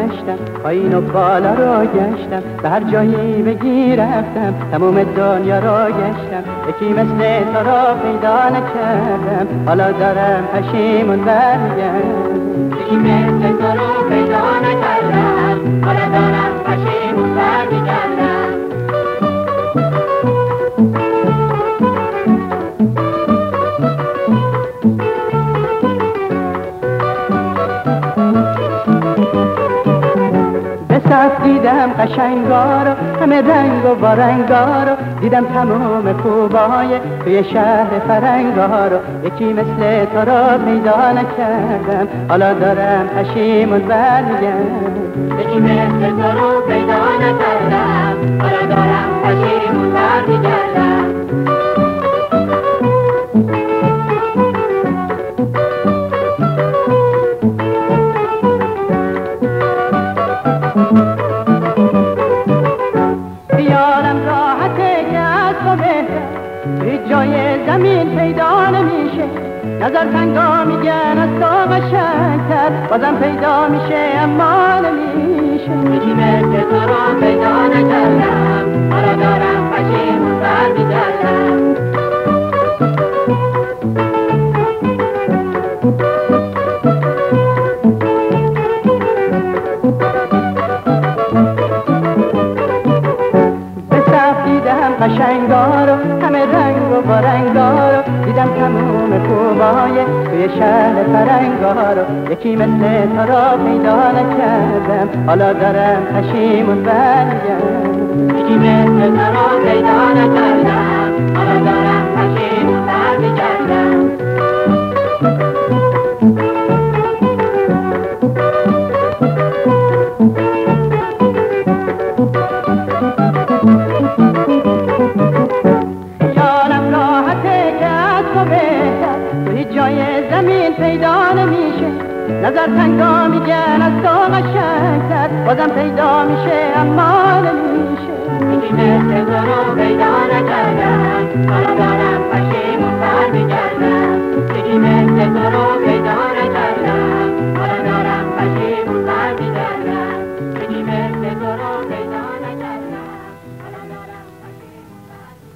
گشتم، پایین و بالا رو گشتم، به هر جایی بگی رفتم، تموم دنیا رو گشتم، یکی مثل تو را پیدا نکردم، حالا دارم پشیمون برمیگردم. یکی مثل تو رو پیدا نکردم، حالا دارم پشیمون برمیگردم. صف دیدم قشنگارو، همه رنگ و بارنگارو، دیدم تمام خوبای توی شهر فرنگارو، یکی مثل تو را پیدا نکردم، حالا دارم پشیمون برمیگردم. یکی مثل تو رو پیدا نکردم، حالا دارم پشیمون برمیگردم. خیالم راحته که از تو بهتر هیچ جای زمین پیدا نمیشه، نظر تنگا میگن از تو قشنگتر، بازم پیدا میشه اما نمیشه. یکی مثل تو رو پیدا نکردم، حالا دارم پشیمون برمیگردم. قشنگارو، همه رنگ و بارنگارو، دیدم تموم خوبای توی شهر فرنگارو، یکی مثل تو را پیدا نکردم، حالا دارم پشیمون برمیگردم. یکی مثل تو رو پیدا نکردم، حالا دارم پشیمون برمیگردم. جای زمین پیدا نمیشه، نظر تنگا میگن از تو قشنگتر، بازم پیدا میشه اما نمیشه. یکی مثل تو رو پیدا نکردم، حالا